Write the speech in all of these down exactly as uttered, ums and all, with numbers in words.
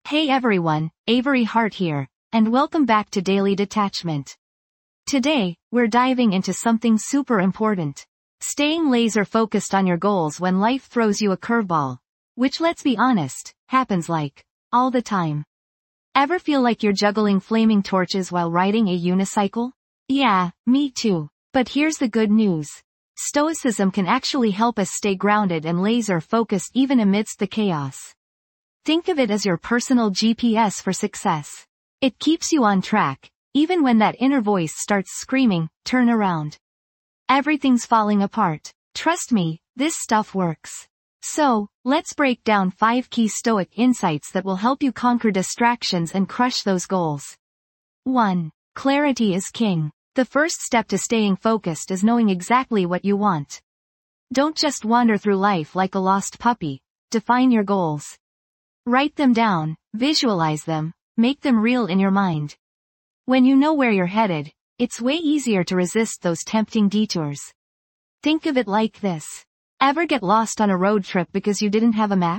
Hey everyone, Avery Hart here, and welcome back to Daily Detachment. Today, we're diving into something super important. Staying laser focused on your goals when life throws you a curveball. Which, let's be honest, happens like, all the time. Ever feel like you're juggling flaming torches while riding a unicycle? Yeah, me too. But here's the good news. Stoicism can actually help us stay grounded and laser focused even amidst the chaos. Think of it as your personal G P S for success. It keeps you on track, even when that inner voice starts screaming, turn around. Everything's falling apart. Trust me, this stuff works. So, let's break down five key Stoic insights that will help you conquer distractions and crush those goals. one. Clarity is king. The first step to staying focused is knowing exactly what you want. Don't just wander through life like a lost puppy. Define your goals. Write them down, visualize them, make them real in your mind. When you know where you're headed, it's way easier to resist those tempting detours. Think of it like this. Ever get lost on a road trip because you didn't have a map?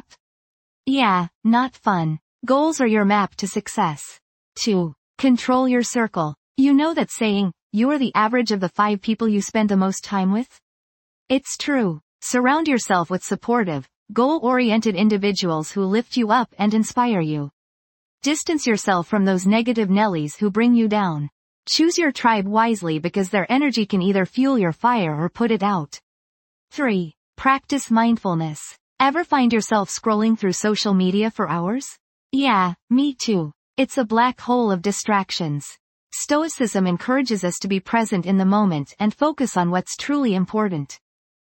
Yeah, not fun. Goals are your map to success. two. Control your circle. You know that saying, you're the average of the five people you spend the most time with? It's true. Surround yourself with supportive, goal-oriented individuals who lift you up and inspire you. Distance yourself from those negative Nellies who bring you down. Choose your tribe wisely because their energy can either fuel your fire or put it out. three. Practice mindfulness. Ever find yourself scrolling through social media for hours? Yeah, me too. It's a black hole of distractions. Stoicism encourages us to be present in the moment and focus on what's truly important.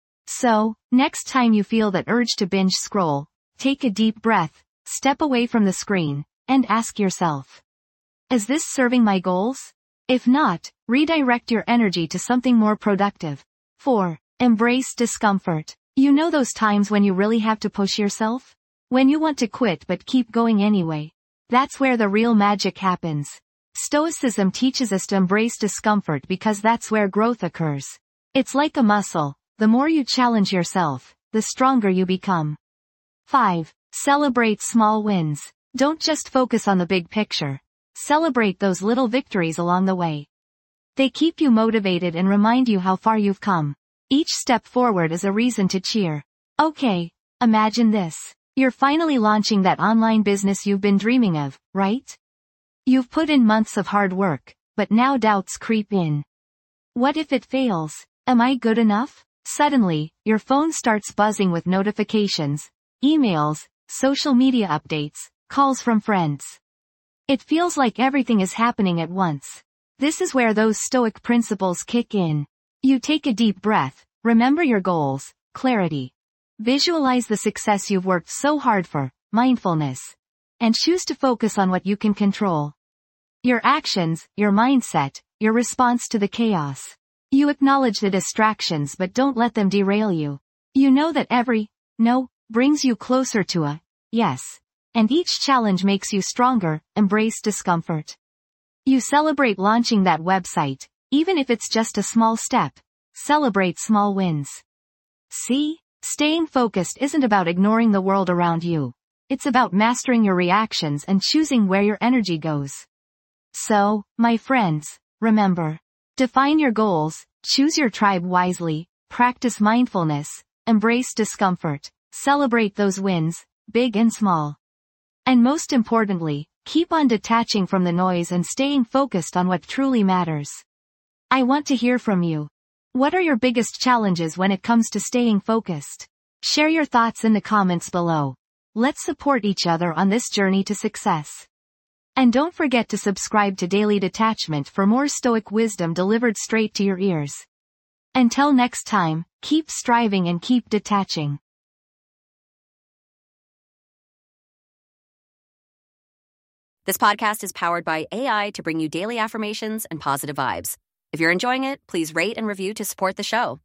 So, next time you feel that urge to binge scroll, take a deep breath, step away from the screen, and ask yourself, is this serving my goals? If not, redirect your energy to something more productive. four. Embrace discomfort. You know those times when you really have to push yourself? When you want to quit but keep going anyway. That's where the real magic happens. Stoicism teaches us to embrace discomfort because that's where growth occurs. It's like a muscle. The more you challenge yourself, the stronger you become. five. Celebrate small wins. Don't just focus on the big picture. Celebrate those little victories along the way. They keep you motivated and remind you how far you've come. Each step forward is a reason to cheer. Okay, imagine this. You're finally launching that online business you've been dreaming of, right? You've put in months of hard work, but now doubts creep in. What if it fails? Am I good enough? Suddenly, your phone starts buzzing with notifications, emails, social media updates, calls from friends. It feels like everything is happening at once. This is where those Stoic principles kick in. You take a deep breath, remember your goals, clarity. Visualize the success you've worked so hard for, mindfulness. And choose to focus on what you can control. Your actions, your mindset, your response to the chaos. You acknowledge the distractions but don't let them derail you. You know that every no brings you closer to a yes. And each challenge makes you stronger. Embrace discomfort. You celebrate launching that website, even if it's just a small step. Celebrate small wins. See? Staying focused isn't about ignoring the world around you. It's about mastering your reactions and choosing where your energy goes. So, my friends, remember. Define your goals, choose your tribe wisely, practice mindfulness, embrace discomfort, celebrate those wins, big and small. And most importantly, keep on detaching from the noise and staying focused on what truly matters. I want to hear from you. What are your biggest challenges when it comes to staying focused? Share your thoughts in the comments below. Let's support each other on this journey to success. And don't forget to subscribe to Daily Detachment for more Stoic wisdom delivered straight to your ears. Until next time, keep striving and keep detaching. This podcast is powered by A I to bring you daily affirmations and positive vibes. If you're enjoying it, please rate and review to support the show.